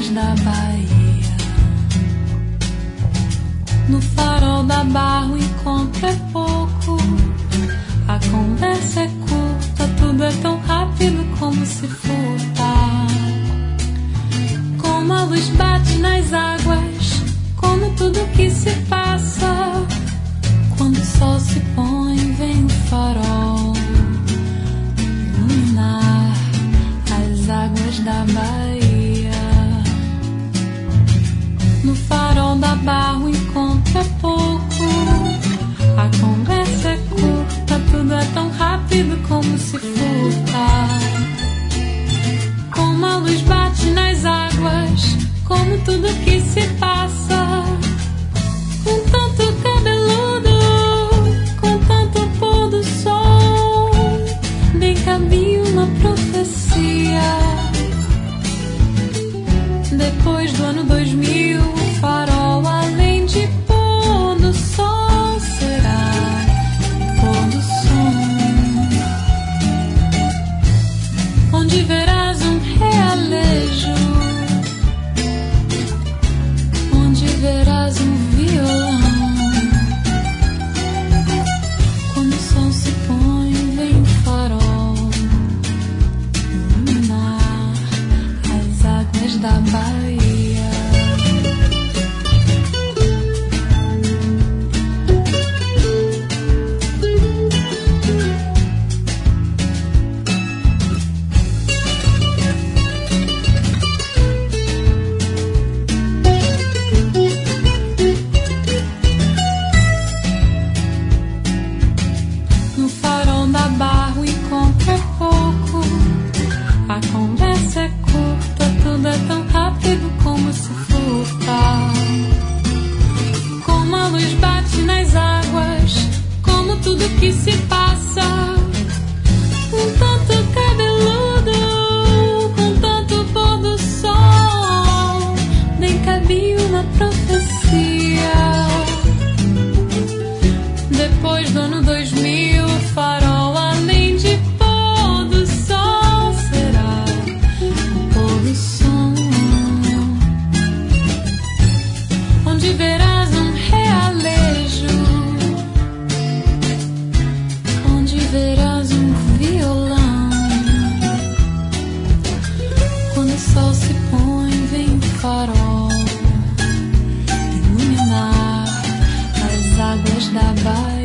águas da Bahia. No farol da Barro encontro é pouco, a conversa é curta, tudo é tão rápido como se furta. Como a luz bate nas águas, como tudo que se passa. Quando o sol se põe, vem o farol iluminar as águas da Bahia. No farol da Barro encontro é pouco, a conversa é curta, tudo é tão rápido como se furta. Como a luz bate nas águas, como tudo que se passa. Com tanto cabeludo, com tanto pôr do sol, bem cabia uma profecia. Depois do ano 2000, o farol, além de pôr do sol, será pôr do som, onde verás um realejo, onde verás um violão. Quando o sol se põe, vem o farol iluminar as águas da Bahia. No farol da Barro encontro é pouco, a conversa é curta, tudo é tão rápido como se furta. Como a luz bate nas águas, como tudo que se passa. Com tanto cabeludo, com tanto pôr do sol, bem cabia uma profecia. Depois do ano 2000, o farol, além de pôr do sol, será pôr do som, onde verás um realejo, onde verás um violão. Quando o sol se põe, vem o farol iluminar as águas da Bahia.